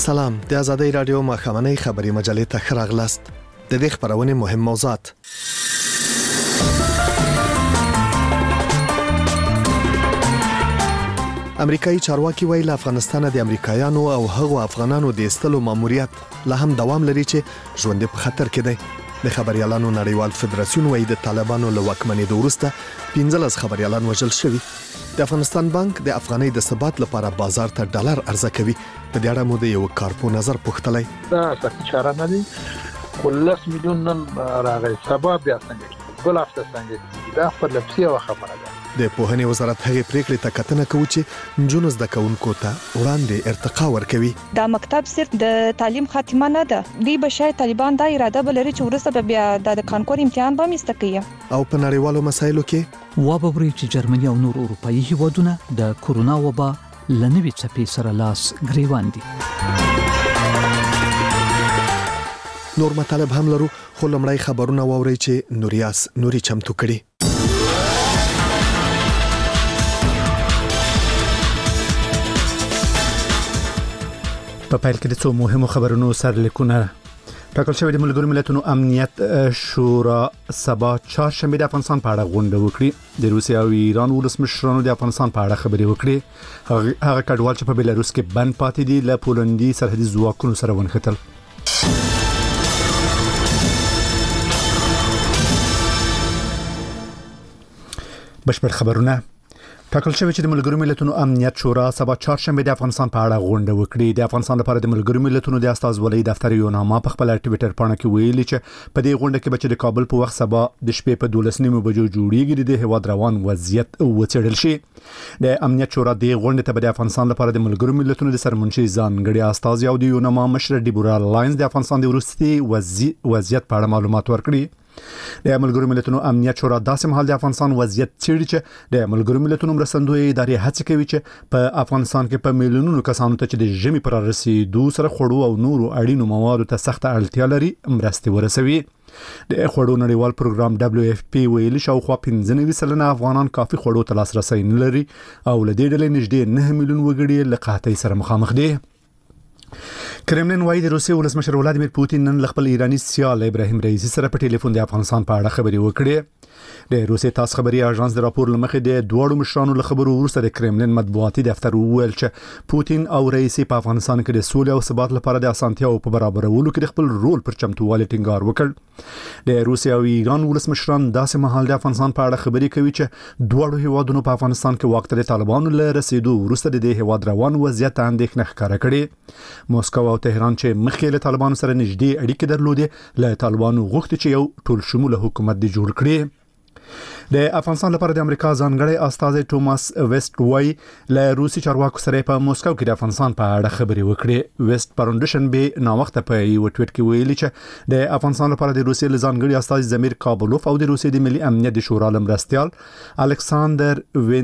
سلام، د آزادۍ رادیو مخامنۍ خبري مجلې ته ښه راغلاست. د دې خبرونې مهم موضوعات: امریکایي چارواکي وایي له افغانستان د امریکایانو او هغو افغانانو د ایستلو ماموریت لا هم دوام لري چې ژوند په خطر کې دی. د خبريالانو نړیوال فدراسیون وایي د طالبانو له واکمنېدو وروسته 15 خبريالان وژل شوي. د افغانستان بانک د افغانۍ د ثبات لپاره بازار ته ډالر عرضه کوي. په دې اړه مو د یو کارپو نظر پوښتلی. دا سخت چاره نه دي. 10 میلیون نن راغی، سبا بیا څنګه بل هفته څنګه دا خپل لپسي او خبره ده. د پوهنې وزارت هغې پریکړې ته کتنه کوي چې نجونو زده کوونکو ته وړاندې ارتقا ورکوي. دا مکتب صرف د تعلیم خاتمه نه ده. دوی به شاید طالبان دا اراده بلري چې ورسته بیا د کانکور امتحان به مستقیه. او په نړیوالو مسایلو کې وابوري چې جرمني او نور اروپایي هیوادونه د کورونا وبا لنوي چپی سره لاس ګریوان دي. نور مطالب هم لرو، خو لمړی خبرونه واورئ چې نوري چمتو کړي. په پیل کې د څو مهمو خبرونو سرلیکونه. ټاکل شوی د ملګرو ملتونو امنیت شورا سبا چهارشنبه د افغانستان په اړه غونډه وکړي. د روسیې او ایران ولسمشرانو د افغانستان په اړه خبرې وکړي. هغه کډوال چې په بلاروس کې بند پاتې دي له پولندي سرحدي ځواکونو سره ونښتل. بشپړ خبرونه. ټاکل شوی چې د ملګرو ملتونو امنیت شورا سبا چهارشنبه د افغانستان په اړه غونډه وکړي. د افغانستان لپاره د ملګرو ملتونو د استازولۍ دفتر یو نامه په خپل ټوئیټر باندې کې ویلي چې په دې غونډه کې چې د کابل په وخت سبا د شپې په 12:30 بجو جوړیږي د هیواد روان وضعیت وڅېړل شي. د امنیت شورا د غونډې ته د افغانستان لپاره د ملګرو ملتونو د سرمنشي ځانګړي استاذ او د یو نامه مشر ډیبورا لاینز د افغانستان د وروستي وضعیت په اړه معلومات ورکړي. د ملګرو ملتونو امنیت شورا داسې مهال د افغانستان وضعیت څېړي چې د ملګرو ملتونو مرستندوی ادارې هڅه کوي چې په افغانستان کې په میلیونونو کسانو ته چې د ژمي پر رسیدو سره خوړو او نورو اړینو موادو ته سخت اړتیا لري مرستې ورسوي. د خوړو نړیوال پروګرام WFP ویلي شاوخوا 95% افغانان کافي خوړو ته لاسرسي نه لري او له دې ډلې نږدې 9 میلیون وګړي له قحطۍ سره مخامخ دي. کرملین وايي د روسیې ولسمشر ولادیمیر پوتین نن خپل ایرانی سیال ابراهیم رئیسی سره په ټلیفون د افغانستان په اړه خبرې وکړې. د روسیې تاس خبري اژانس د راپور لمخې د دوړو مشرانو له خبرو وروسته د کرملین مطبوعاتي دفتر وویل چې پوتین او رئیسی په افغانستان کې د سولې او ثبات لپاره د اسانتیاو په برابرولو کې خپل رول پر چمتووالي ټینګار وکړ. د روسیې او ایران ولسمشران داسې مهال د افغانستان په اړه خبرې کوي چې دوړو هیوادونو په افغانستان کې وخت د طالبانو له رسیدو وروسته د هیواد روان وضعیت اندېښنه ښکاره کړې. موسکو او تهران چې مخکې له طالبانو سره نږدې اړیکې درلودې له طالبانو غوښتي چې یو ټول شموله حکومت دی جوړ کړي. د افغانستان لپاره د امریکا ځانګړی استاذ ټوماس ویسټ وای له روسي چارواکو سره په موسکو کې د افغانستان په اړه خبرې وکړې. ویسټ پروندشن به نو وخت په یو ټویټ کې ویلي چې د افغانستان لپاره د روسي ځانګړي استاذ زمیر کابلوف او د روسي د ملي امنیت شورا لمرستيال الکساندر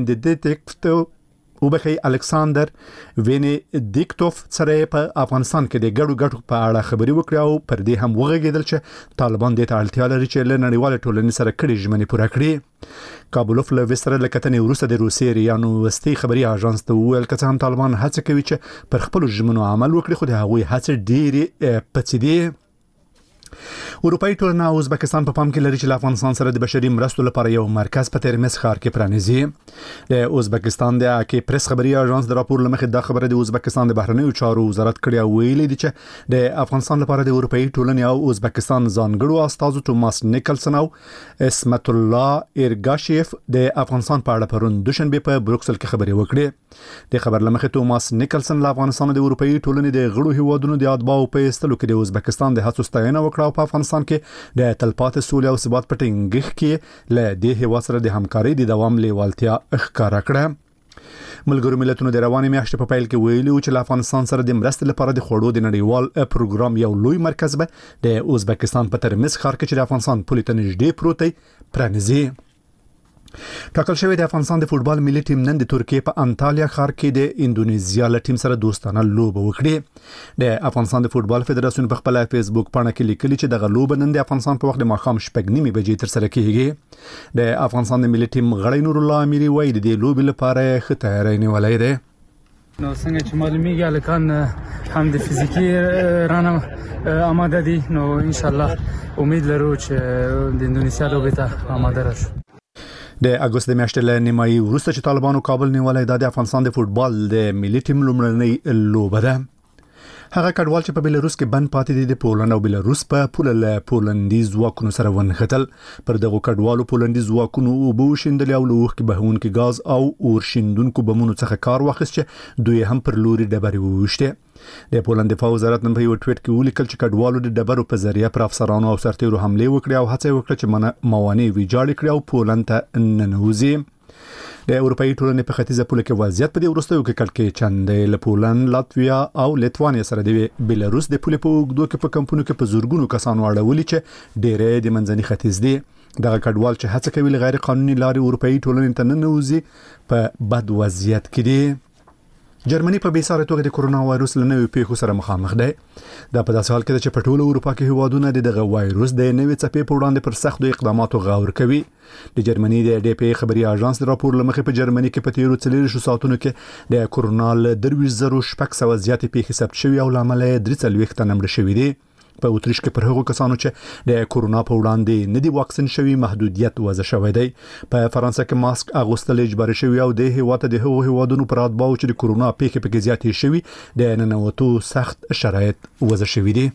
وینډیکټوف سره په افغانستان کې د ګډو په اړه خبرې وکړې او پر دې هم وغږیدل چې طالبان د اړتیا لري چې له نړیوال ټولنې سره کړي ژمنې پوره کړي. کابلوف له وستر لکتنې وروسته د روسیې ریانو وستي خبري اژانس ته وویل چې هم طالبان هڅه کوي چې پر خپل ژمنو عمل وکړي، خو د هغوی هڅه ډېری پڅېدي. اروپאי ټولنه او ازبکستان په پام کې لري چې افغانستان سره د بشري مرستو لپاره یو مرکز په ترمز ښار کې پرانیزي. د ازبکستان د اکی پریس خبري اژانس د راپور لمخې د خبره د ازبکستان د بهرنیو چارو وزارت کړی او ویلي دی چې د افغانستان لپاره د اروپאי ټولنې او ازبکستان ځانګړو استاذ ټوماس نیکلسن او اسمت الله ایرګاشیف د افغانستان په اړه پرون دوشنبه په بروکسل کې خبري وکړي. د خبر لمخې ټوماس نیکلسن له افغانستان د اروپאי ټولنې د غړو هیوادونو د اتباعو په استلو کې د ازبکستان د هڅو ستاینه وکړه په افغانستان کې د تلپاتې سولې او ثبات په ټینګښت کې له دې هیواد سره د همکارۍ د دوام لیوالتیا ښکاره کړه. ملګرو ملتونو د روانې میاشتې په پیل کې ویلي چې افغانستان سره د مرستې لپاره د خوړو د نړیوال پروګرام یو لوی مرکز به د ازبکستان په ترمز ښار کې چې د افغانستان پولې ته نږدې پروت دی پرانیزي. ټاکل شوی د افغانستان د فوتبال ملي ټیم نن د ترکیې په انټالیا ښار کې د انډونیزیا له ټیم سره دوستانه لوبه وکړه. د افغانستان د فوتبال فدراسیون په خپل فیسبوک باندې کې لیکلي چې د غلوب نن د افغانستان په وخت د ماښام 8:30 بجې تر سره کیږي. د افغانستان د ملي ټیم غړی نور الله اميري وایي د لوبې لپاره ښه تیاری نیولای دی. نو څنګه چې معلومیږي الکان هم د فزیکی رانه آماده دي نو ان شاء الله امید لرو چې د اندونیسیا لوبې ته آماده راشو. د اگست د میاشتې له نیمایي وروسته چې طالبانو کابل نیولای د افغانستان د فوتبال د ملي ټیم لومړنۍ لوبه ده. هغه کډوال چې په بلاروس کې بند پاتې دي د پولند او بلاروس په پوله له پولندي ځواکونو سره ونښتل. پر دغه کډوالو پولندي ځواکونو اوبه وشیندل او لوخ کې بهونکي غاز او اورشیندونکو بمونو څخه کار واخیست چې دوی هم پر لوري ډبرې ووشته. د پولند دفاع وزارت نن په یو ټویټ کې ولیکل چې کډوالو د ډبرو په ذریعہ پر افسرانو او سرتیرو حمله وکړه او هڅه وکړه چې موانع ویجاړ کړي او پولند ته ننوځي. د اروپאי ټولنې په ختیځه پوله کې وضعیت په دې وروستیو کې کلکې چندې له پولند، لاتویا او لیتوانیا سره د بلاروس د پولې په اوږدو کې په کمپونو کې په زورګونو کسانو اړولي چې ډېرې د منځني ختیځ دي. دغه کډوال چې هڅه کوي له غیر قانوني لارې اروپאי ټولنې ته ننوځي په بد وضعیت کې دي. جرمني په بیساره توګه د کورونا وایروس له نوې پیښو سره مخامخ دی. دا په داسې حال کې چې په ټوله اروپا کې هیوادونه دغه وایروس د نوې څپې په وړاندې پر سختو اقداماتو غور کوي. د جرمني د ډي خبري اژانس د راپور لمخې په جرمني کې په تیرو 40 ساعتونو کې د کورونا له 26,600 زیاتې پیښې ثبت شوې او لامل 43 تنه مړه شوي دي. په اتریش کې پر هغو کسانو چې د کورونا په وړاندې نه دي واکسین شوي محدودیت وضع شوی دی. په فرانسه کې ماسک اغوستل اجباري شوی او د هیواد د هغو هیوادونو پر اتباعو چې د کورونا پیښې پکې زیاتې شوي د ننوتو سخت شرایط وضع شوي دي.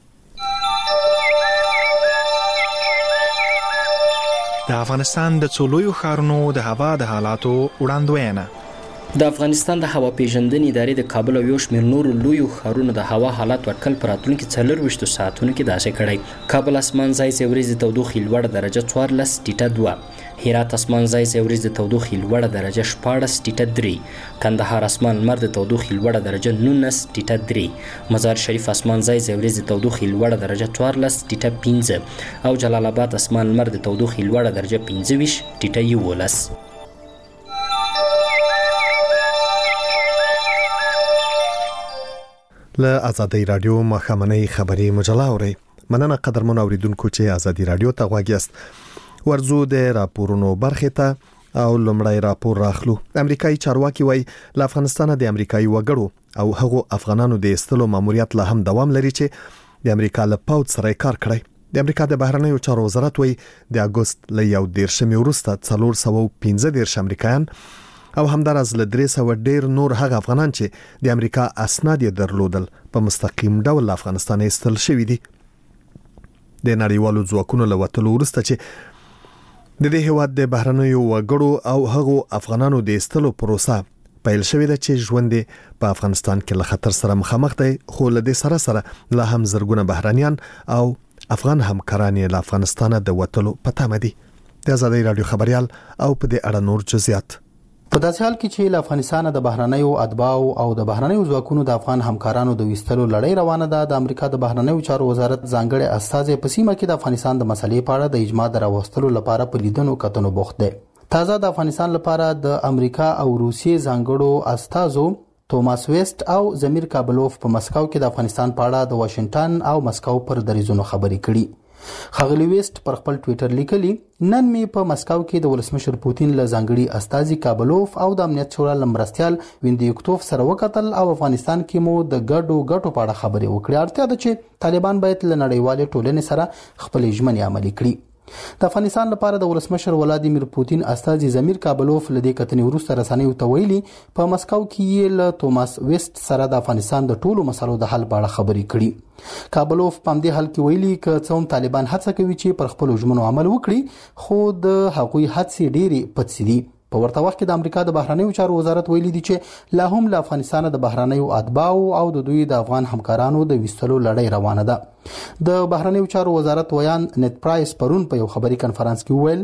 د افغانستان د څولویو ښارونو د هوا د حالاتو وړاندوینه. د افغانستان د هوا پیژندنې ادارې د کابل او یو شمېر نورو لویو ښارونو د هوا حالات اټکل پر راتلونکي 24 ساعتونو کې داسې کړی. کابل اسمان ځای ځای ورځې تودوخې لوړه درجه 14 ټیټه 2، هرات اسمان ځای ځای ورځې تودوخې لوړه درجه 14 ټیټه 3، کندهار اسمان لمر د تودوخې لوړه درجه 19 ټیټه 3، مزار شریف اسمان ځای ځای ورځې تودوخې لوړه درجه 14 ټیټه 15 او جلال آباد اسمان لمر د تودوخې لوړه درجه 25 ټیټه 11. له ازادي رادیو مخامنۍ خبري مجله اوري. مننه قدرمن اوریدونکو چې ازادي رادیو ته غواړئ است. ورزو د راپورونو برخه ته او لمړی راپور راخلو. امریکایي چارواکي وایي له افغانستان د امریکایي وګړو او هغو افغانانو د استلو ماموریت لا هم دوام لري چې د امریکا له پوځ سره کار کړی. د امریکا د بهرنیو چارو وزارت وایي د اگست له 11 وروسته 415 امریکایان او همدارز له 300 ډیر نور هغه افغانان چې د امریکا اسناد درلودل په مستقیم ډول افغانستان ایستل شوی دي. د نړیوالو ځواکونو له وتلو وروسته چې د دې هیواد د بهرنیو وګړو او هغو افغانانو د ایستلو پروسه پیل شوې ده چې ژوند په افغانستان کې له خطر سره مخامخ دی، خو له دې سره لا هم زرګونه بهرانيان او افغان همکاران له افغانستان د وتلو په تمه دي. د ازادي رادیو خبريال او په دې اړه نور جزئیات. په داسې حال کې چې له افغانستان د بهرنیو اتباعو او د بهرنیو ځواکونو د افغان همکارانو د وستلو لړۍ روانه ده، د امریکا د بهرنیو چارو وزارت ځانګړي استازي په سیمه کې د افغانستان د مسلې په اړه د اجماع دراوستلو لپاره په لیدنو کتنو بوخت دي. تازه د افغانستان لپاره د امریکا او روسیې ځانګړو استازو توماس ویست او زمیر کابلوف په مسکو کې د افغانستان په اړه د واشنگټن او مسکو پر دریځونو خبرې کړي. خغلی ویست پر خپل ټوئیټر لیکلی نن می په مسکو کې د ولسمشر پوتین له ځانګړي استازي کابلوف او د امنیت شورا لمرستيال ویندیکتوف سره وکتل او افغانستان کې مو د ګډو په اړه خبرې وکړې. اړتیا ده چې طالبان باید له نړیوال ټولنې سره خپل ژمنې عملي کړي. د افغانستان لپاره د ولسمشر ولادیمیر پوتین استازي زمیر کابلوف له دې کتنې وروسته رسنیو ته ویلي په مسکو کې له توماس ویست سره د افغانستان د ټولو مسلو د حل په اړه خبرې کړي. کابلوف په دې حل کې ویلي چې څوم طالبان هڅه کوي چې پر خپل ژمنو عمل وکړي، خو د هغوی هڅې ډېری پڅې دي. په ورته وخت کې د امریکا د بهرنیو چارو وزارت ویلي دی چې لا هم له افغانستان د بهرنیو اتباعو او د دوی د افغان همکارانو د وستلو لړۍ روانه ده. د بهرنیو چارو وزارت ویان نت پرایس پرون په یو خبري کانفرنس کې ویل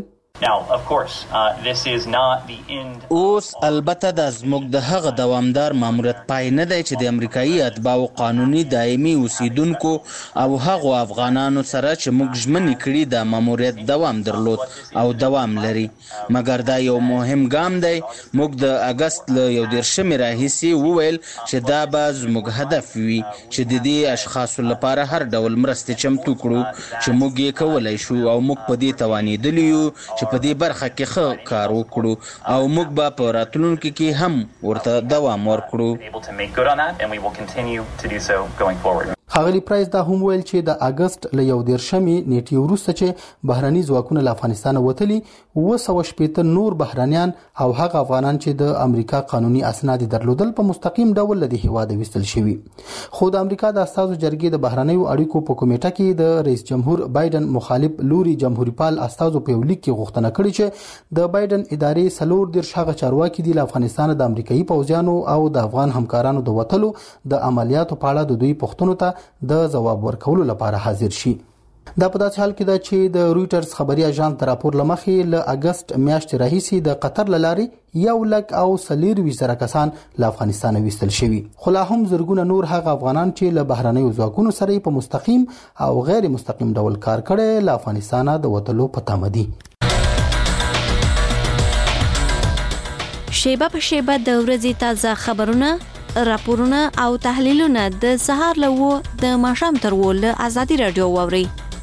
اوس البته د زموږ د هغه دوامدار ماموریت پای نه دی چې د امریکایي اتباعو قانوني دایمي اوسیدونکو او هغو افغانانو سره چې موږ ژمنې کړي د ماموریت دوام درلود او دوام لري، مګر دا یو مهم ګام دی. موږ د اگست له 11 راهیسې وویل چې دا به زموږ هدف وي چې د دې اشخاصو لپاره هر ډول مرستې چمتو کړو چې موږ یې کولای شو او موږ په دې توانېدلی یو چې چې په دې برخه کې ښه کار وکړو او موږ به په راتلونکي کې هم ورته دوام ورکړو. ښاغلي پرایس دا هم ویل چې د اگست له 11 نیټې وروسته چې بهرني ځواکونه له افغانستان وتلي 280 نور بهرانيان او هغه افغانان چې د امریکا قانوني اسناد درلودل په مستقیم ډول له هیواد وستل شوي. خو د امریکا د استازو جرګې د بهرنیو اړیکو په کمیټه کې د رئیس جمهور بایدن مخالف لوري جمهوریت پال استازو په لیک کې غوښتنه کړې چې د بایدن ادارې 4 هغه چارواکي د افغانستان د امریکایي پوځیانو او د افغان همکارانو د وټلو د عملیاتو په اړه د دوی پوښتنو ته د جواب ورکولو لپاره حاضر شي. دا په داسې حال کې ده چې د رويټرز خبري اژانس د راپور لمخې له اگست میاشتې راهیسې د قطر لاري 1,40,000 کسان له افغانستان وستل شوي. خو لا هم زرګونه نور هغه افغانان چې له بهرنیو ځواکونو سره په مستقیم او غیر مستقیم ډول کار کړي له افغانستان د وټلو په تمه دي. شیبه په شیبه د ورځې تازه خبرونه، راپورونه او تحلیلونه د سهار له د ماښام تر ول ازادي رادیو ووري.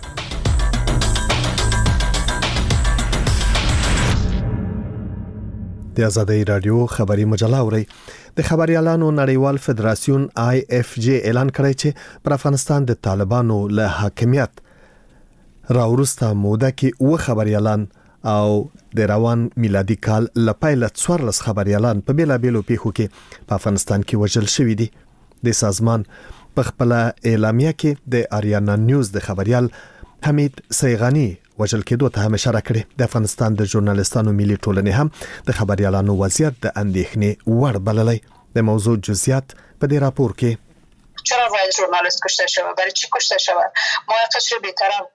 د ازادي رادیو خبري مجله اوري. د خبريالانو نړیوال فدراسیون IFJ اعلان کړی چې پر افغانستان د طالبانو له حاکمیت راورسته موده کې و خبريالان او د روان میلادي کال لپاره 14 خبريالان په بیلابېلو پیښو کې په افغانستان کې وژل شوي دي. د سازمان په خپل اعلامیه کې د آریانا نیوز د خبريال حمید سیغانی وژل کېدو ته هم اشاره کړې. د افغانستان د ژورنالستانو ملي ټولنې هم د خبريالانو وضعیت د اندېښنې وړ بللی. د موضوع جزئیات په دې راپور کې. چرا باید ژورنالیست کشته شود؟ برای چی کشته شود؟ موقعش رو بی‌طرف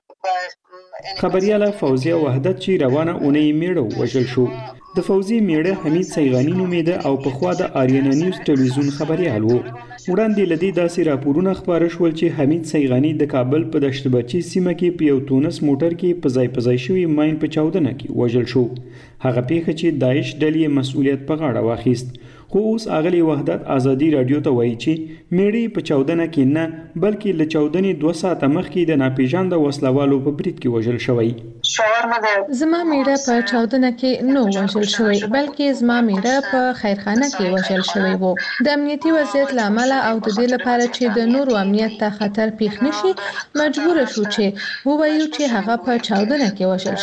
خبرياله فوزیه وحدت چې روانه اونۍ میړه وژل شو. د فوزي میړه حمید سیغانی نومیده او په خوا د آریانا نیوز ټلویزیون خبريال وو. وړاندې لدی داسې راپورونه خبره شول چې حمید سیغانی د کابل په دشت بچي سیمه کې په یو تونس موټر کې په ځای شوی ماین په چاودنه کې وژل شو. هغه پیښه چې داعش ډلې مسؤلیت په غاړه واخیست. خو اوس اغلی وحدت ازادي رادیو ته وایي چې میړي په چاودنه کې نه بلکې له چاودنې 2 ساعته مخکې د ناپېژانده وسلوالو په برید کې وژل شوی. زما میړه په چاودنه کې نو وژل شوی بلکې زما میړه په خیرخانه کې وژل شوی وو. د امنیتي وضعیت لامل او د دې لپاره چې د نورو امنیت ته خطر پیښ نشي مجبور شو چې ووایو چې هغه په چاودنه کې وژل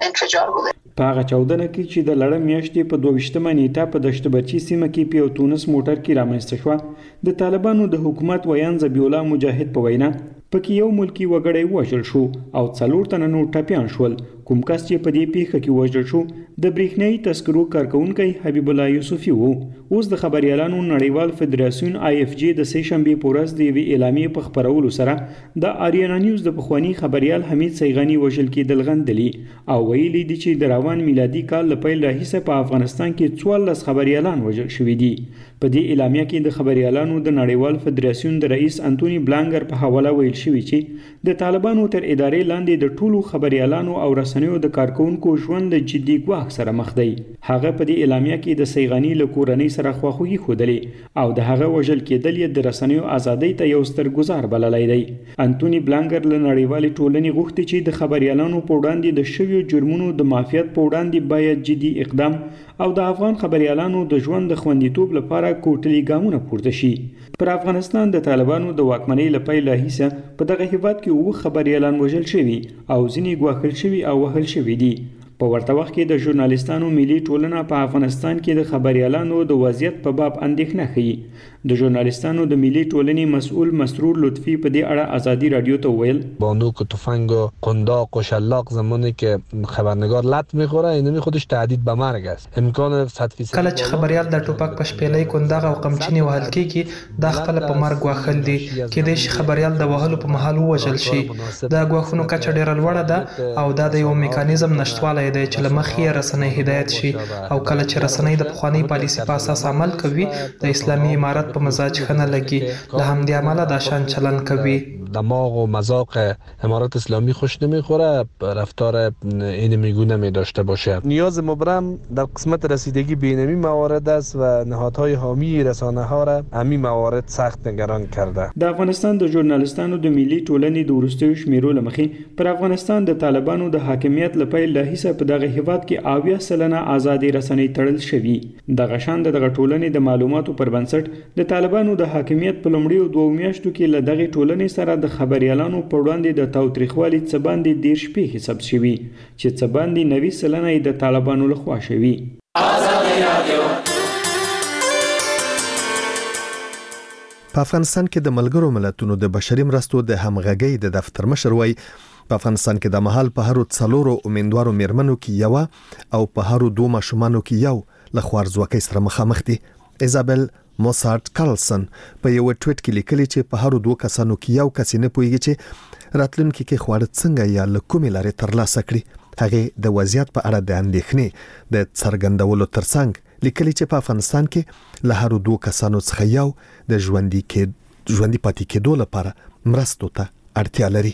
شوی. په هغه چاودنه کې چې د لړم میاشتې په 22مه نیټه په دشت بچي سیمه کې په تونس موټر کې رامنځته شو. د طالبانو د حکومت ویان ذبیح الله مجاهد په وینا پکې یو ملکی وګړی وژل شو او 4 تنه نور ټپيان شول. کوم کس چې په دې پیښه کې وژل شو د برېښنايي تذکرو کارکونکي حبیب الله یوسفي وو. اوس د خبريالانو نړیوال فدراسیون IFJ د سې شنبې په ورځ د وی اعلامیه په خبرولو سره د آریانا نیوز د پخوانی خبريال حمید سیغانی وژل کېدل غندلی او ویلي دي چې د روان میلادي کال له پیل راهیسه په افغانستان کې 14 خبريالان وژل شوي دي. په دې اعلامیه کې د خبريالانو د نړیوال فدراسیون د رئیس انټونی بلانګر په حواله ویل شوی چې د طالبانو تر ادارې لاندې د ټولو خبريالانو او رسنیو د کارکونکو ژوند له جدي ګواښ سره مخ دی. هغه په دې اعلامیه کې د سیغانی له کورنۍ سره خواخوږي ښودلې او د هغه وژل کېدل یې د رسنیو ازادۍ ته یو ستر ګزار بللی دی. انټونی بلانګر له نړیوالې ټولنې غوښتي چې د خبريالانو په وړاندې د شویو جرمونو د معافیت په وړاندې باید جدي اقدام او د افغان خبريالانو د ژوند د خوندیتوب لپاره کوټلي ګامونه پورته شي. پر افغانستان د طالبانو د واکمنۍ لپاره راهیسه په دغه هیواد کې 2 خبريالان وژل شوي او ځینې ګواښل شوي او وهل شوي دي. په ورته وخت کې د ژورنالستانو ملي ټولنه په افغانستان کې د خبريالانو د وضعیت په باب اندېښنه ښيي. د ژورنالستانو د ملي ټولنې مسؤل مسرور لطفی په دې اړه ازادي رادیو ته ویل بانوک و تفنگ و قنداق و شلاق زمانی که خبرنگار لط میخوره اینمی خودش تهدید به مرگ است. امکان 100% کله چې خبريال د ټوپک په شپېلې قنداق او قمچینې وهل کېږي دا خپل په مرګ واخل دي کېدای شي خبريال د وهلو په محل وژل شي. دا ګواښونو کچه ډیره لوړه ده او دا د یو میکانیزم نشټوالی دی چې له مخې رسنۍ هدایت شي او کله چې رسنۍ د پخوانۍ پالیسي په اساس عمل کوي د اسلامي امارت په مزاج خنه لګي له همدې عمله دا شان چلن کوي. دماغ و مذاق امارات اسلامی خوش نمیخوره رفتار این میگونه می داشته باشه. نیاز مبرم در قسمت رسیدگی به اینمی موارد است و نهادهای حامی رسانه ها را همین موارد سخت نگران کرده. د افغانستان د ژورنالستانو د ملي ټولنې د ورستیو شمیرو لمخې پر افغانستان د طالبانو د حاکمیت لپاره له هیڅ په دغه هیواد کې 80% ازادي رسنۍ تړل شوی. دغه شان دغه ټولنې د معلوماتو پر بنسټ د طالبانو د حاکمیت په لومړیو 2 میاشتو کې له دغه ټولنې سره د خبريالانو په وړاندې د تاوتریخوالي څه باندې 10 شپې حساب شوی چې څه باندې 90% د طالبانو لخوا شوی. آزادي رادیو په افغانستان کې د ملګرو ملتونو د بشري مرستو د همغږۍ د دفتر مشر وایي په افغانستان کې د مهال په هرو 4 امیندوارو میرمنو کې یو او په هرو 2 ماشومانو کې یو له خوارځواکۍ سره مخامخ دي. ایزابل موسارت کارلسن په یو ټویټ کې لیکلي چې په هرو 2 کسانو کې یو کس نه پوهیږي چې راتلونکي کې خواړه څنګه یا له کومې لارې ترلاسه کړي. هغه د وضعیت په اړه د اندېښنې د څرګندولو ترڅنګ لیکلي چې په افغانستان کې له هرو 2 کسانو څخه یو د ژوندۍ پاتې کېدو لپاره مرستو ته اړتیا لري.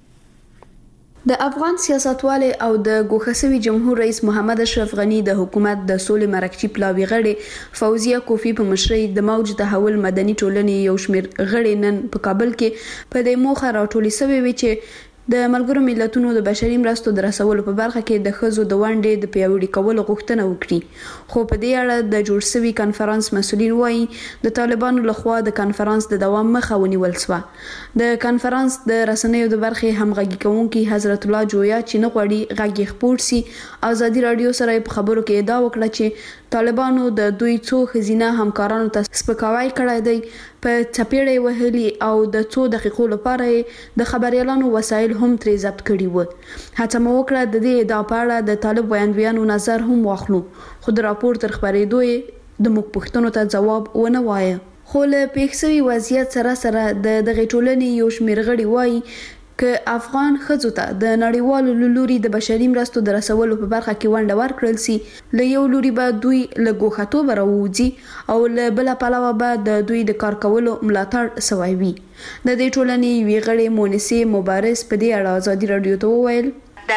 د افغان سیاستوال او د ګوښسوي جمهور رئیس محمد اشرف غنی د حکومت د سولې مرکچی پلاوی غړي فوزیه کوفی په مشرۍ د موج تحول مدني ټولنې یو شمېر غړي نن په کابل کې په دې موخه راټولې شوي وي چې د ملګرو ملتونو د بشري مرستو د رسولو په برخه کې د ښځو د ونډې د پیاوړي کولو غوښتنه وکړي. خو په دې اړه د جوړ شوي کانفرنس مسؤلین وایي د طالبانو لخوا د کانفرنس د دوام مخه ونیول شوه. د کانفرنس د رسنیو د برخې همغږي کوونکي حضرت الله جویا چې نه غواړي غږ یې خپور سي آزادي رادیو سره په خبرو کې ادعا وکړه چې طالبانو د دوی څو ښځینه همکارانو ته سپکاوی کړی دی، په چپېړې وهلي او د څو دقیقو لپاره د خبريالانو وسایل هم ترې ضبط کړي وو. هڅه مو وکړه د دې ادعا په اړه د طالب ویاندویانو نظر هم واخلو، خو د راپور تر خبرېدو یې د موږ پوښتنو ته ځواب ونه وایه. خو له پېښ شوي وضعیت سره د دغې ټولنې یو شمېر غړي وایي که افغان ښځو ته د نړیوالو لوري د بشري مرستو د رسولو په برخه کې ونډه ورکړل سي، له یو لوري به دوی له ګوښتوبه راووځي او له بله پلوه به د دوی د کار کولو ملاتړ سوی وي. د دې ټولنې یوې غړې مونسې مبارز په دې اړه ازادي رادیو ته وویل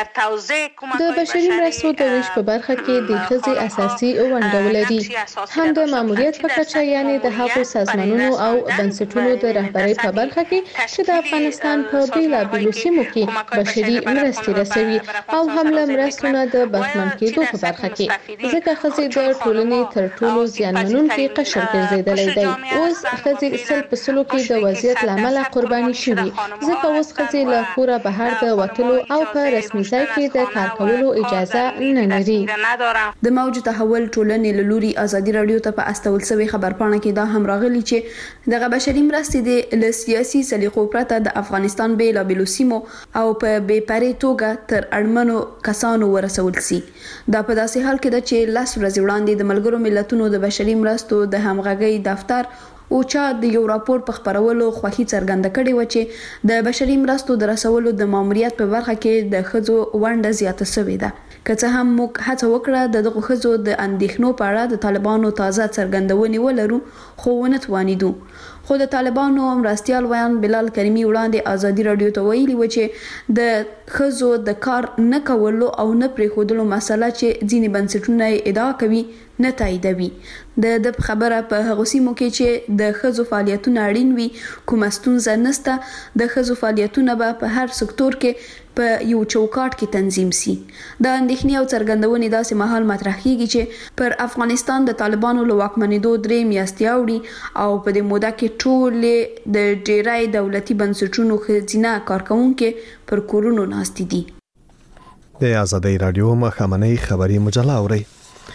د بشري مرستو د ویش په برخه کې د ښځې اساسي ونډه ولري، هم د ماموریت په کچه یعنی د هغو سازمانونو او بنسټونو د رهبرۍ په برخه کې چې د افغانستان په بیلابیلو سیمو کې بشري مرستې رسوي او هم له مرستو نه د برخمن کېدو په برخه کې، ځکه ښځې د ټولنې تر ټولو زیانمنونکي قشر ګرځېدلی دی. اوس ښځې سل په سلو کې د وضعیت له امله قرباني شوي، ځکه اوس ښځې له کوره بهر د وتلو او په رسمي ځای کې د کار کولو اجازه نه لري. د موج تحول ټولنې له لوري ازادي رادیو ته په استول شوی خبرپاڼه کې دا هم راغلی چې دغه بشري مرستې د سیاسي سلیقو پرته د افغانستان بیلابیلو سیمو او په بې پرې توګه تر اړمنو کسانو ورسول سي. دا په داسې حال کې ده چې 10 ورځې وړاندې د ملګرو ملتونو د بشري مرستو د همغږۍ دفتر او چا د یو راپور په خبرولو خوښي څرګنده کړې و چې د بشري مرستو د رسولو د ماموریت په برخه کې د ښځو ونډه زیاته شوې ده. که څه هم موږ هڅه وکړه د دغو ښځو د اندېښنو په اړه د طالبانو تازه څرګندونې ولرو، خو ونه توانیدو. خو د طالبانو مرستیال ویان بلال کریمی وړاندې ازادي رادیو ته ویلي و چې د ښځو د کار نه کولو او نه پرېښودلو مسله چې ځینې بنسټونه ادعا کوي نه تاییدوي. د خبره په هغو سیمو کې چې د ښځو فعالیتونه اړین وي کومه ستونزه نشته. د ښځو فعالیتونه به په هر سکتور کې په یو چوکاټ کې تنظیم سي. د اندېښنې او څرګندونې داسې مهال مطرح کیږي چې پر افغانستان د طالبانو له واکمنېدو 3 میاشتې اوړي او په دې موده کې ټولې د ډیری دولتي بنسټونو ښځینه کارکوونکي پر کورونو ناستې دي. د آزادۍ رادیو مخامنۍ خبري مجله اوري.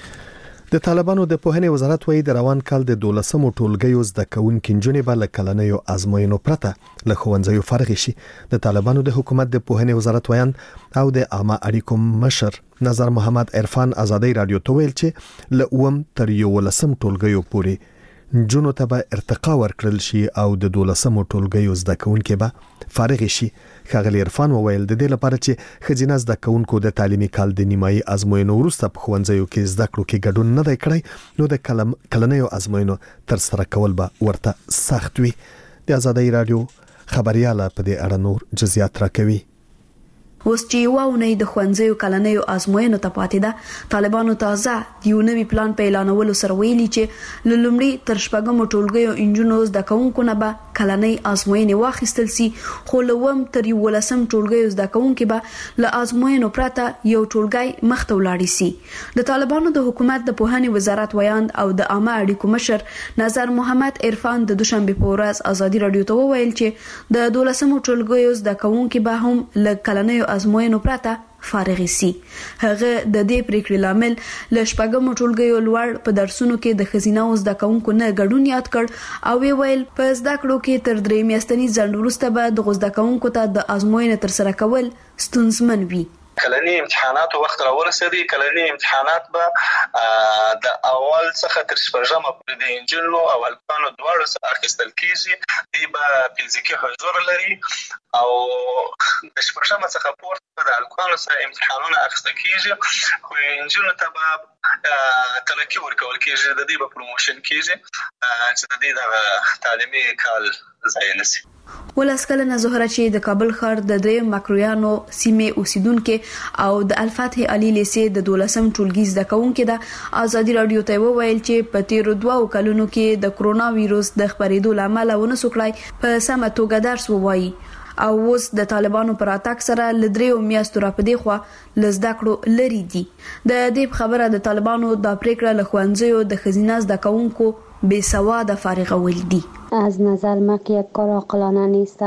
د طالبانو د پوهنې وزارت وایي د روان کال د 12مو ټولګیو زده کوونکي نجونې به له کلنیو ازموینو پرته له ښوونځیو فارغ شي. د طالبانو د حکومت د پوهنې وزارت ویان او د عامه اړیکو مشر نظر محمد عرفان آزادۍ رادیو ته ویل چې له 9 تر 11 ټولګیو پورې نجونو ته به ارتقا ورکړل شي او د 12مو ټولګیو زده کوونکي به فارغ شي. ښاغلي عرفان وویل د دې لپاره چې ښځینه زده کوونکو د تعلیمي کال د نیمایي ازموینو وروسته په ښوونځیو کې زده کړو کې ګډون نه دی کړی، نو د کلنیو ازموینو ترسره کول به ورته سخت وي. د آزادۍ رادیو خبرياله په دې اړه نور جزئیات راکوي. اوس چې یوه اونۍ د ښوونځیو کلنیو ازموینو ته پاتې ده، طالبانو تازه د یو نوي پلان په اعلانولو سره ویلي چې له لومړي تر 6مو ټولګیو انجونو زده کوونکو نه به کلنۍ ازموینې واخیستل سي خو لوم تر 11 ټولګي زده کوونکي به له ازموینو پرته یو ټولګي مخته ولاړ سي. د طالبانو د حکومت د پوهنې وزارت ویاند او د عامه اړیکو مشر نظر محمد عرفان د دوشنبه په ورځ ازادي رادیو ته وویل چې د 12 ټولګي زده کوونکي به هم له کلنۍ ازموینو پرته فارغ سي. هغه د دې پریکړې لامل ل شپږم ټولګي لوړ په درسونو کې د خزینه او زده کوونکو نه ګډون یاد کړ او ویل په زده کړو کې تر 3 میاشتنی ځنډ وروسته به د زده کوونکو ته د ازموینې تر سره کول ستونزمن وي. کلنی امتحانات وخت را ورسېدي. کلنی امتحانات به د اول څخه تر شپږمه پورې د انجنونو او هلکانو دواړو سره اخیستل کیږي. دی به فزیکي حضور لري او د شپږمه څخه پورته د هلکانو سره امتحانونه اخیستل کیږي خو انجنونو ته به ترقي ورکول کیږي. د دې به پروموشن کیږي چې د دې د تعلیمي کال ضایع نشي. ولسکلنه زهره چې د کابل ښار د دریم مکرویانو سیمې اوسیدونکو او د الفتح علي لیسې د 12 ټولګي زده کوونکو د ازادي رادیو ته وویل چې په تیر 2 کلونو کې د کرونا وایروس د خپرېدو لامل ونه سوکړای په سمه توګه درس ووایي او اوس د طالبانو پر اتاک سره لدریو میاشتو را پدې خو لزده کړو لري دي. د دې خبره د طالبانو د پریکړه لخوانځيو د خزینه زده کوونکو بے سواده فارغول دي. از نظر ما که یک کار عاقلانه نیست.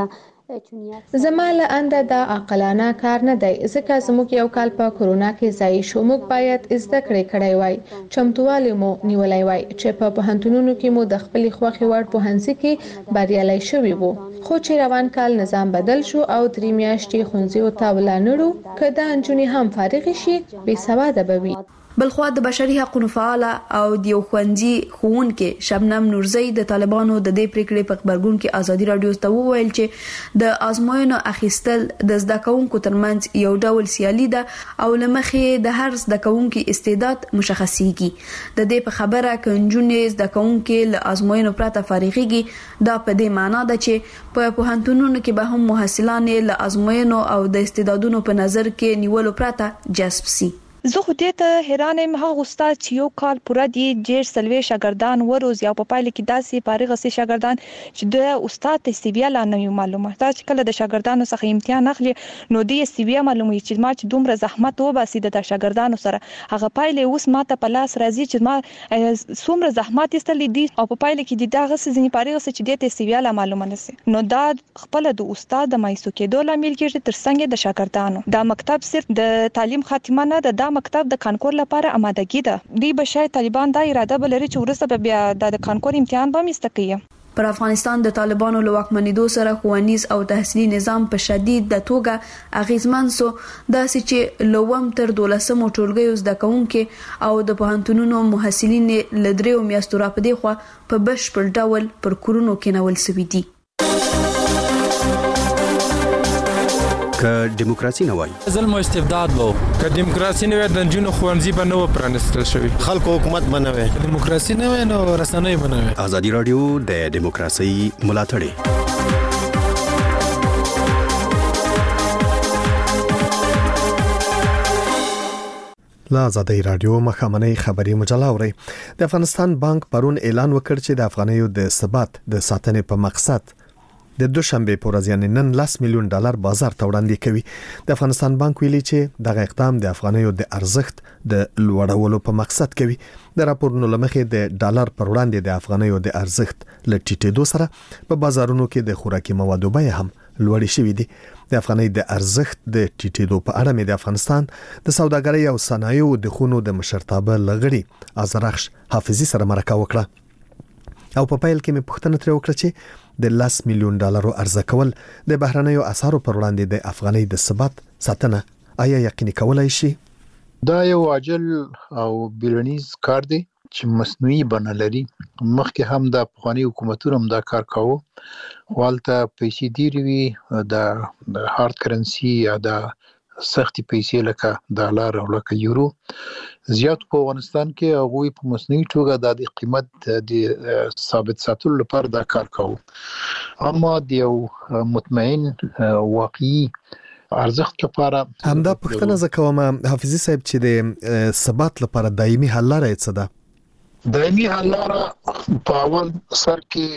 زما له انده دا عاقلانه کار نه دی ځکه زموږ یو کال په کرونا کې ځای شو. موږ باید زده کړې وای چمتووالی مو نیولای وای چې په پوهنتونونو کې مو د خپل خوخي وړ پوهنځي کې بریالي شوي وو خو چې روان کال نظام بدل شو او 3 میاشتې ښوونځیو ته ولانړو کدا انجونی هم فارغ شي بې سواده بوي. بلخوا د بشري حقوقو فعال او د ښوونځي ښوونکې شبنم نورزی د طالبانو د دې پریکړې په خبرګون کې ازادي رادیو ته وویل چې د ازموینو اخیستل د زده کوونکو ترمنځ یو ډول سیالي ده او لمخې د هر زده کوونکو استعداد مشخصيږي. د دې په خبره کنجونې زده کوونکو له ازموینو پرته فارغيږي دا په دې معنی ده چې په پوهنتونونو کې به هم محصلان له ازموینو او د استعدادونو په نظر کې نیولو پرته جذب سي. زه خو دې ته حیران یم هغه استاد چې یو کال پوره دی ډېر سلوي شاګردان وروز یا په پایله کې داسې فارغ سي شاګردان چې د استاد ته سی بي لا نه معلومه دا چې کله د شاګردانو څخه امتحان اخلي نو د سی بي معلومه چې ما چې دومره زحمت وباسي د شاګردانو سره هغه پایله اوس ماته په لاس راځي چې ما څومره زحمت استل دي او په پایله کې دغه ځینې فارغ سي چې د سی بي لا معلومه نشي نو دا خپل د استاد د مایسو کېدو لامل کېږي تر څنګه د شاګردانو دا مکتب صرف د تعلیم خاتمه نه ده دا مکتب د کانکور لپاره آمادګي ده. دی به شاید طالبان دا اراده بلري چې ورسته بیا د کانکور امتحان به مستقیم. پر افغانستان د طالبانو له واکمنېدو سره ښوونیز او تحصیلي نظام په شدید د توګه اغیزمن سو داسې چې لوم تر 12 ټولګي زده کوونکي او د پوهنتونونو محصلین له 3 میاشتو را پدې خو په بشپړ ډول پر کورونو کې نول سوي دي. که دیموکراسي نه وای ظلم او استبداد وو که دیموکراسي نه وای د جنونو خوانځي به نو پرانستل شوی خلکو حکومت بنوي دیموکراسي نه وای نو رسنۍ بنوي. ازادي رادیو د دیموکراسي ملاتړ لا ازادي رادیو مخامنۍ خبري مجله اوري. د افغانستان بانک پرون اعلان وکړ چې د افغانیو د ثبات د ساتنې په مقصد د دوشنبه په ورځ یعنی نن $10 میلیون بازار ته وړاندې کوي. د افغانستان بانک ویلي چې دغه اقدام د افغانیو د ارزښت د لوړولو په مقصد کوي. د راپورونو لمخې د ډالر پر وړاندې د افغانیو د ارزښت ل ټیټېدو سره په بازارونو کې د خوراکي موادو بیه هم لوړې شوې دي. د افغاني د ارزښت د ټیټېدو په اړه مې د افغانستان د سوداګرۍ او صنایعو د خونو د مشرتابه لغړي ازرخش حافظي سره مرکه وکړه او په پیل کې مې پوښتنه ترې وکړه چې د $10 میلیون ارزه کول د بهرنیو اسعارو پر وړاندې د افغاني د ثبات ساتنه آیا یقیني کولای شي؟ دا یو عاجل او بیلونیز کار دی چې مصنوعي بڼه لري. مخکې هم د افغاني حکومتونو هم دا کار کاوه. والته پیسې ډېرې وي د هارد کرنسي یا د سختي پیسې لکه ډالر او لکه یورو زیات په افغانستان کې هغه په مصنوعي توګه د قیمت د ثابت ساتلو لپاره دا کار کاوه. اما د یو مطمئن واقعي ارزښت لپاره همدا پوښتنه زکوم حافظي صاحب چې د ثبات لپاره دایمي حل لري څه ده؟ دایمي حل لاره په اول سر کې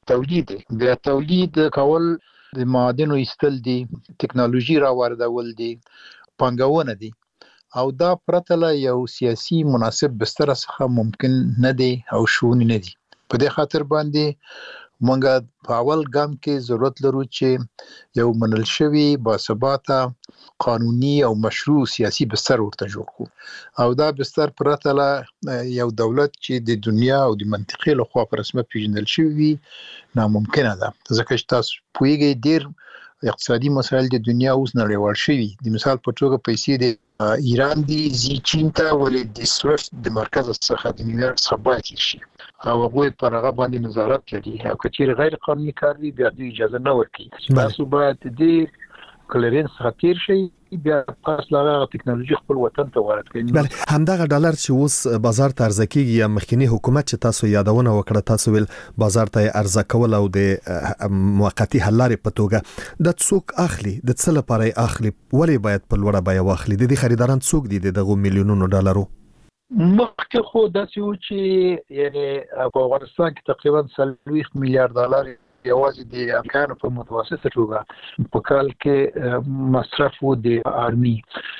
تولید بیا تولید کول د معادنو ایستل دي ټکنالوژي را واردول دي پانګونه دي او دا پرته له یو سیاسي مناسب بستر څخه ممکن نه دي او شونی نه دي په دې خاطر باندې مونږ په اول ګام کې ضرورت لرو چې یو منل شوی باثباته قانوني او مشروع سیاسي بستر ورته جوړ کړو او دا بستر پرته له یو دولت چې د دنیا او د منطقې له خوا په رسمیت پیژندل شوی ناممکنه ده ځکه چې تاسو پوهیږئ ډیر اقتصادي مسایل د دنیا اوس نړیوال شوي د مثال په توګه پیسې د ایران دی زی چین ته ولې د سویفت د مرکز څخه د نیویارک څخه باید شي او هغه پر هغه باندې نظارت کوي او کچیر غیر قانوني کار دی بیا د اجازه نه ورکړي تاسو باید د کلرنس خطر شي بیا تاسو لغه ټکنالوژي خپل وطن ته وارد کړئ بله همدغه ډالر چې اوس بازار ته ارزه کیږي یا مخکنی حکومت چې تاسو یادونه وکړه تاسو ول بازار ته ارزه کول او د موقتی حل لارې په توګه د څوک اخلي د څه لپاره اخلي ولې باید په لوړه بیه واخلي د دې خریداران څوک دي دغه میلیونونو ډالرو مخکې خو داسې و چې یعنی په افغانستان کې تقریبا 30 میلیارډ ډالر یوازې د امریکانو په متوسطه توګه په کال کې مصرف و د آرمي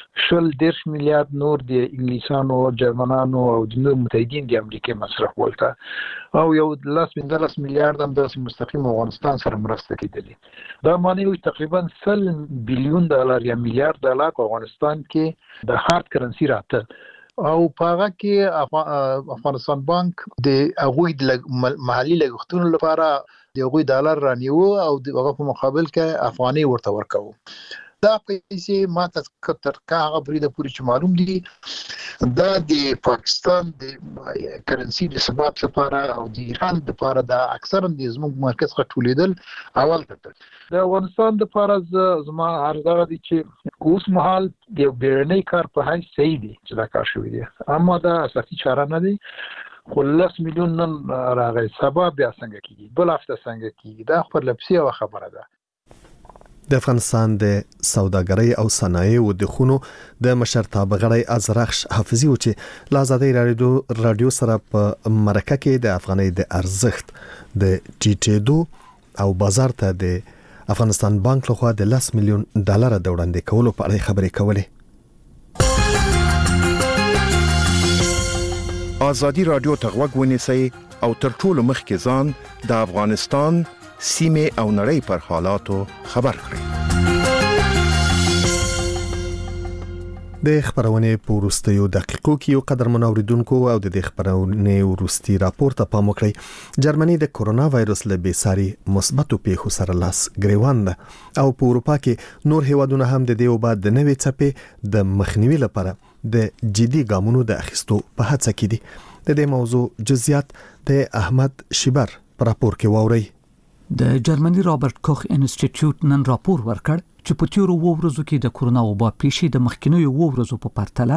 10 میلیارډ نور د انګلیسانو جرمنانو او د نور متحدین د امریکا مصرف ولته او یو 10 میلیارډ هم د مستقیم افغانستان سره مرسته کیدلې دا معنی وي تقریبا 100 بلیون ډالر یا میلیارډ ډالر په افغانستان کې د هارد کرنسي راته او پاغه کې افغانستان بانک د اغوی د محلي لګښتونو لپاره د اغوی ډالر رانیو او دغه په مقابل کې افغاني ورته ورکاو دا پیسې ماته تر کاغه بریده پوری چې معلوم دي دا د پاکستان د کرنسي د ثبات لپاره او د ایران لپاره دا اکثرا د زموږ مرکز څخه ټولیدل اول ته د افغانستان لپاره زما ارزه دي چې اوس مهال د بیرنۍ کار په هیڅ صحیح دي چې دا کار شوی دی اما دا اساسي چاره نه دي خو 10 میلیون نن راغی سبب بیا څنګه کیږي بل هفته څنګه کیږي دا خبر لپسي او خبره ده د افغانستان د سوداګرۍ او صنایعو د خونو د مشرتابه غړی ازرخش حافظي و چې لا آزادۍ رادیو سره په مرکه کې د افغانۍ د ارزښت د ټیټېدو او بازار ته د افغانستان بانک لخوا د 10 میلیون ډالر د وړاندې کولو په اړه خبرې کولې. آزادۍ رادیو ته غوږ ونیسئ او تر ټولو مخکې ځان د افغانستان سیمه او نړۍ پر حالاتو خبر کړئ. د خبرونه په وروستیو دقیقو کې یو قدر منوریدونکو او د خبرونه وروستي راپور ته پام وکړئ. جرمني د کورونا وایروس له بیساري مثبتو پیښو سره لاس ګریوان ده او په اروپا کې نور هیوادونه هم د دې وباد د نوې څپې د مخنیوي لپاره د جدي ګامونو د اخیستو په هڅه کې دي. د دې موضوع جزئیات د احمد شیبر په راپور کې واورئ. د جرمني رابرټ کوخ انسټیټیوټ نن راپور ورکړ چې په تیرو ورځو کې د کورونا وبا پیښې د مخکینیو ورځو په پرتله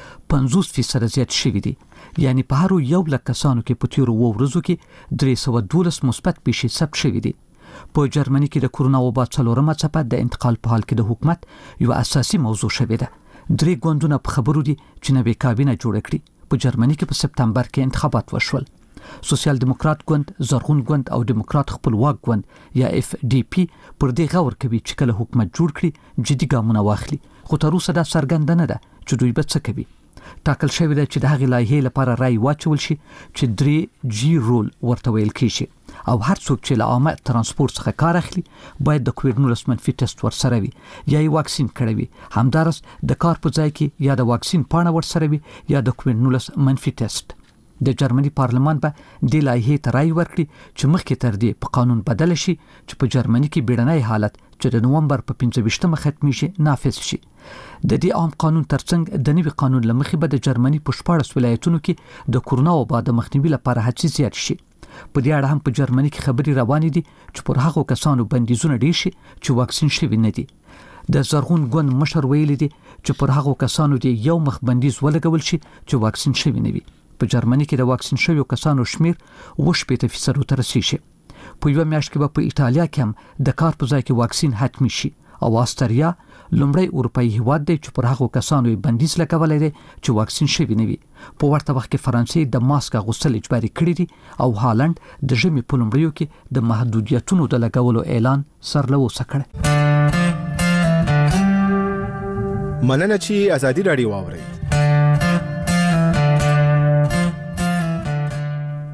50% زیات شوې دي. یعنی په هر یو لک کسانو کې په تیرو ورځو کې 312 مثبت پیښې ثبت شوې دي. په جرمني کې د کورونا وبا څلورمه څپه د انتقال په حال کې د حکومت یو اساسي موضوع شوې ده. 3 ګوندونه په خبرو دي چې نوې کابینه جوړه کړي. په جرمني کې په سپتمبر کې انتخابات وشول. سوسیال دیموکرات ګوند، زرغون ګوند او دیموکرات خپلواک ګوند یا اف ډي پی پر دې غور کوي چې کله حکومت جوړ کړي جدي ګامونه واخلي. خو تر اوسه دا څرګنده نه ده چې دوی به څه کوي. ټاکل شوی دی چې د هغې لایحې لپاره رای واچول شي چې 3G رول ورته ویل کیږي او هر څوک چې له عامه ترانسپورت څخه کار اخلي باید د کووډ-19 منفي ټیسټ ورسره وي یا یې واکسین کړی وي. همدارس د کار په ځای کې یا د واکسین پاڼه ورسره وي یا د کووډ-19 منفي ټیسټ. د جرمني پارلمان به د لایحې ته رای ورکړي چې مخکې تر دې په قانون بدل شي چې په جرمني کې بیړنی حالت چې د نومبر په 15مه ختمي شي نافذ شي. د دې عام قانون ترڅنګ د نوي قانون لمخې به د جرمني په 14 ولایتونو کې د کورونا وبا د مخنیوي لپاره هڅې زیات شي. په دې اړه هم په جرمني کې خبري روانې دي چې پر هغو کسانو بندیزونه ډیر شي چې واکسین شوي نه دي. د زرغون ګوند مشر ویلي دي چې پر هغو کسانو دی یو مخ بندیز ولګول شي چې واکسین شوي نه وي. په جرمني کې د واکسین شویو کسانو شمیر 80% ته رسیږي. په یو میاشت کې به په ایتالیا کې هم د کار په ځای کې واکسین حتمی شي او استرالیا لومړی اروپאי هیواد دی چې پر هغو کسانو یې بندیز لګولای دی چې واکسین شوي نه وي. په ورته وخت کې فرانسې د ماسک اغوستل اجباري کړی دي او هالند د ژمي په لومړیو کې د محدودیتونو د لګولو اعلان سرلوسه کړ. مننه چې ازادي رادیو واوري.